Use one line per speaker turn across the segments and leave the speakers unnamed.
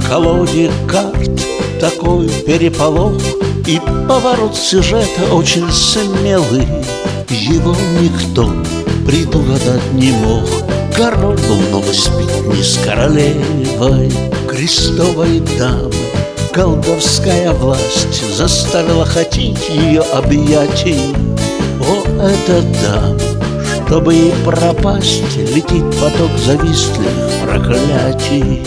В колоде карт такой переполох, и поворот сюжета очень смелый. Его никто предугадать не мог. Король был много спит не с королевой, крестовой дамы. Колдовская власть заставила хотеть ее объятий. О, эта дама, чтобы ей пропасть, летит поток завистливых проклятий.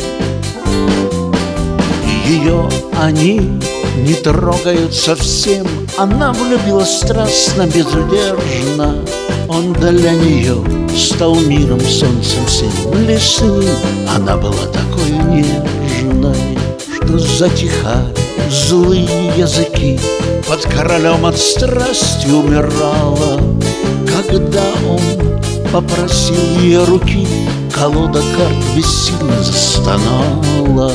Ее они не трогают совсем. Она влюбилась страстно, безудержно. Он для нее стал миром, солнцем всем. Лишь с ним она была такой нежной, что затихали злые языки. Под королем от страсти умирала. Когда он попросил ее руки, колода карт бессильно застонала.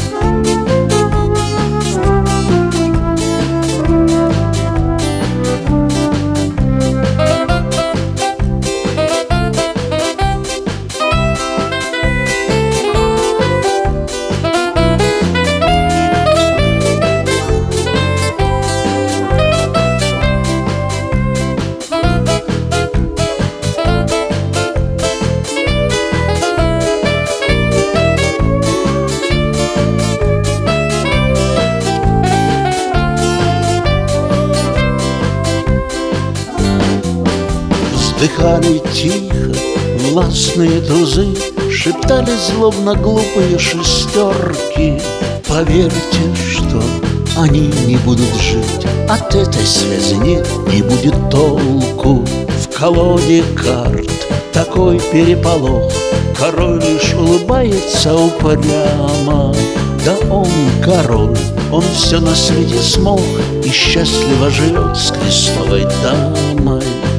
Вздыхали тихо властные тузы, шептали злобно глупые шестерки. Поверьте, что они не будут жить, от этой связи нет, не будет толку. В колоде карт такой переполох, король лишь улыбается упрямо. Да он король, он все на свете смог и счастливо живет с крестовой дамой.